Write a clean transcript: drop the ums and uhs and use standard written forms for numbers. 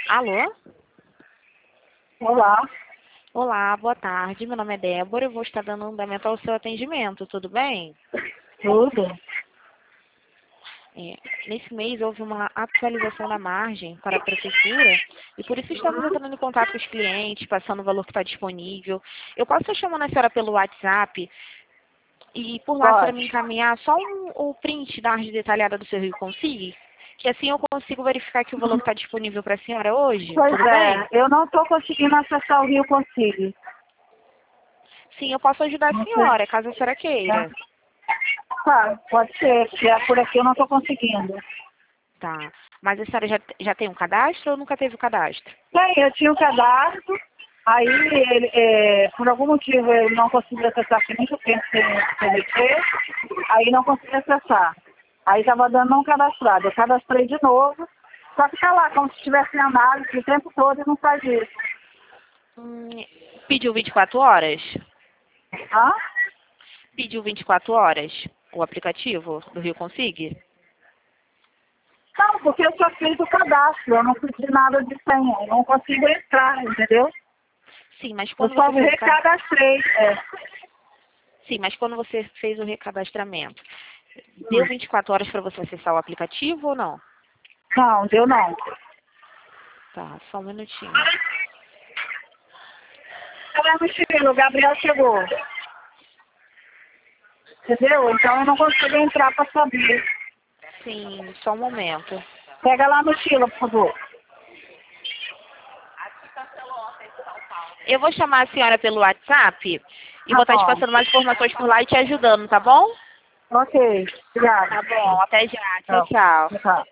Alô? Olá, Olá, boa tarde. Meu nome é Débora. Eu vou estar dando andamento ao seu atendimento, tudo bem? tudo? É, nesse mês houve uma atualização da margem para a prefeitura e por isso estamos entrando em contato com os clientes, passando o valor que está disponível. Eu posso estar chamando a senhora pelo WhatsApp e por lá a senhora me Pode. encaminhar só o print da arte detalhada do seu Rio Consigue? Que assim eu consigo verificar que o valor que está disponível para a senhora hoje, Pois tudo bem? é, eu não estou conseguindo acessar o Rio Consigo. Sim, eu posso ajudar a Não sei. senhora, caso a senhora Né? queira. Tá, pode ser, porque é por aqui eu não estou conseguindo. Tá. Mas a senhora já tem um cadastro ou nunca teve o cadastro? Bem, eu tinha o cadastro, aí ele, por algum motivo eu não consegui acessar, porque muito tempo sem CVC, aí não consegui acessar. Aí estava dando não cadastrado. Eu cadastrei de novo, só que tá lá, como se estivesse em análise o tempo todo e não faz isso. Hum, Pediu 24 horas? Hã? Pediu 24 horas o aplicativo do Rio Consigue? Não, porque eu só fiz o cadastro, eu não pedi nada de senha, eu não consigo entrar, entendeu? Sim, mas Eu quando só você me fez o ca- recadastrei. Sim, mas quando você fez o recadastramento, deu 24 horas para você acessar o aplicativo ou não? Não, deu não. Tá, só um minutinho. Ela é mochila, o Gabriel chegou. Entendeu? Então eu não consigo entrar para saber. Sim, só um momento. Pega lá a mochila, por favor. Eu vou chamar a senhora pelo WhatsApp e Tá vou estar te bom. passando mais informações por lá e te ajudando, tá bom? Ok, obrigada. Tá bom, até já. Tchau, Tchau. tchau. Tchau.